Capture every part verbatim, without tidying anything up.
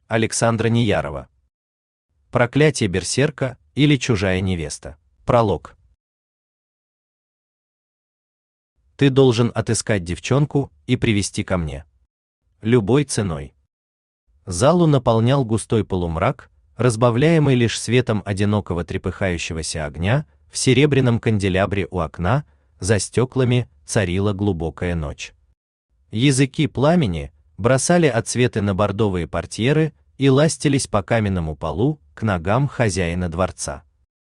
Александра Неярова. Проклятие берсерка или чужая невеста. Пролог. Ты должен отыскать девчонку и привести ко мне. Любой ценой. Залу наполнял густой полумрак, разбавляемый лишь светом одинокого трепыхающегося огня в серебряном канделябре у окна, за стеклами царила глубокая ночь. Языки пламени бросали отсветы на бордовые портьеры и ластились по каменному полу к ногам хозяина дворца.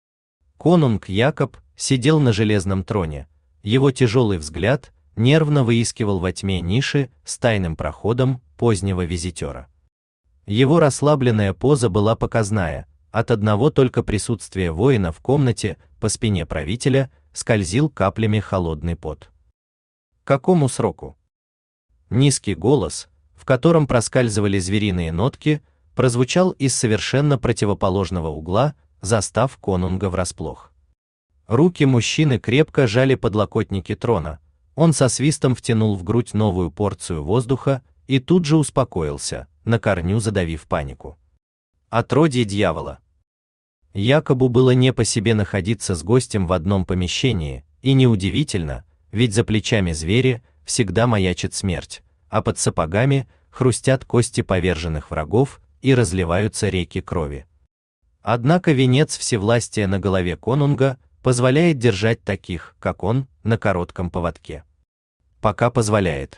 Конунг Якоб сидел на железном троне, его тяжелый взгляд нервно выискивал во тьме ниши с тайным проходом позднего визитера. Его расслабленная поза была показная, от одного только присутствия воина в комнате по спине правителя скользил каплями холодный пот. Какому сроку? Низкий голос, в котором проскальзывали звериные нотки, прозвучал из совершенно противоположного угла, застав конунга врасплох. Руки мужчины крепко жали подлокотники трона, он со свистом втянул в грудь новую порцию воздуха и тут же успокоился, на корню задавив панику. Отродье дьявола. Якобу было не по себе находиться с гостем в одном помещении, и неудивительно, ведь за плечами зверя всегда маячит смерть, а под сапогами хрустят кости поверженных врагов и разливаются реки крови. Однако венец всевластия на голове конунга позволяет держать таких, как он, на коротком поводке. Пока позволяет.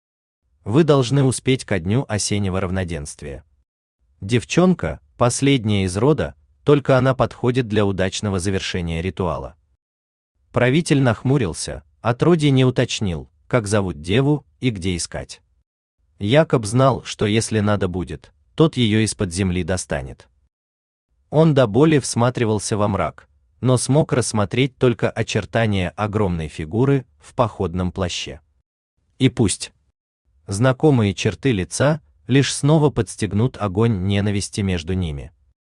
Вы должны успеть ко дню осеннего равноденствия. Девчонка, последняя из рода, только она подходит для удачного завершения ритуала. Правитель нахмурился, отродье не уточнил, как зовут деву и где искать. Якоб знал, что если надо будет, тот ее из-под земли достанет. Он до боли всматривался во мрак, но смог рассмотреть только очертания огромной фигуры в походном плаще. И пусть знакомые черты лица лишь снова подстегнут огонь ненависти между ними.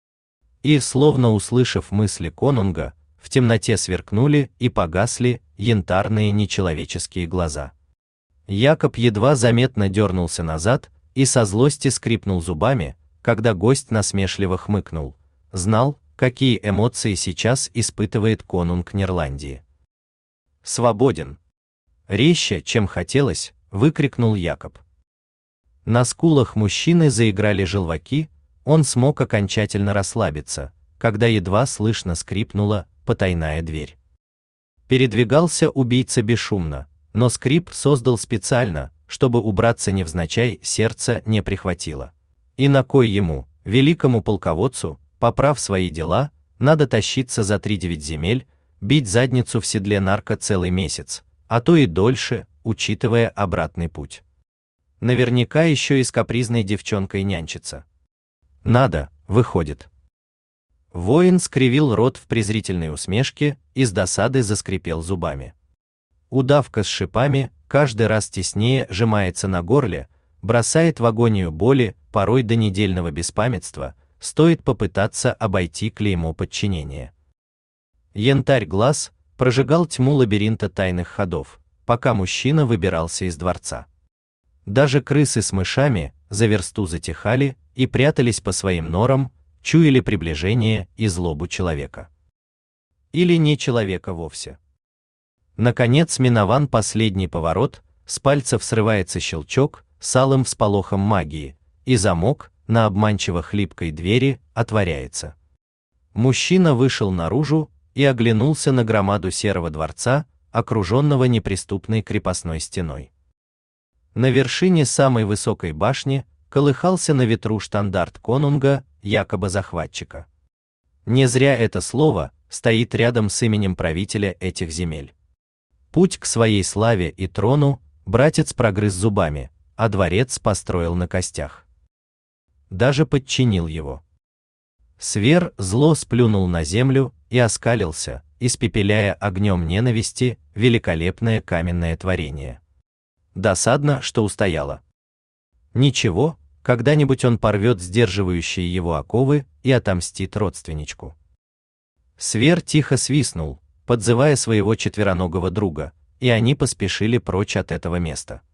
И, словно услышав мысли конунга, в темноте сверкнули и погасли янтарные нечеловеческие глаза. Якоб едва заметно дернулся назад и со злости скрипнул зубами, когда гость насмешливо хмыкнул. Знал, какие эмоции сейчас испытывает конунг Нерландии. «Свободен!» Резче, чем хотелось, выкрикнул Якоб. На скулах мужчины заиграли желваки, он смог окончательно расслабиться, когда едва слышно скрипнула потайная дверь. Передвигался убийца бесшумно, но скрип создал специально, чтобы убраться невзначай, сердце не прихватило. И на кой ему, великому полководцу, поправ свои дела, надо тащиться за тридевять земель, бить задницу в седле нарка целый месяц, а то и дольше, учитывая обратный путь. Наверняка еще и с капризной девчонкой нянчиться. Надо, выходит. Воин скривил рот в презрительной усмешке и с досады заскрипел зубами. Удавка с шипами каждый раз теснее сжимается на горле, бросает в агонию боли, порой до недельного беспамятства, стоит попытаться обойти клеймо подчинения. Янтарь глаз прожигал тьму лабиринта тайных ходов, пока мужчина выбирался из дворца. Даже крысы с мышами за версту затихали и прятались по своим норам, чуяли приближение и злобу человека. Или не человека вовсе. Наконец минован последний поворот, с пальцев срывается щелчок с алым всполохом магии, и замок на обманчиво хлипкой двери отворяется. Мужчина вышел наружу и оглянулся на громаду серого дворца, окруженного неприступной крепостной стеной. На вершине самой высокой башни колыхался на ветру штандарт конунга, якобы захватчика. Не зря это слово стоит рядом с именем правителя этих земель. Путь к своей славе и трону братец прогрыз зубами, а дворец построил на костях. Даже подчинил его. Свер зло сплюнул на землю и оскалился, испепеляя огнем ненависти великолепное каменное творение. Досадно, что устояло. Ничего, когда-нибудь он порвет сдерживающие его оковы и отомстит родственничку. Свер тихо свистнул, подзывая своего четвероногого друга, и они поспешили прочь от этого места.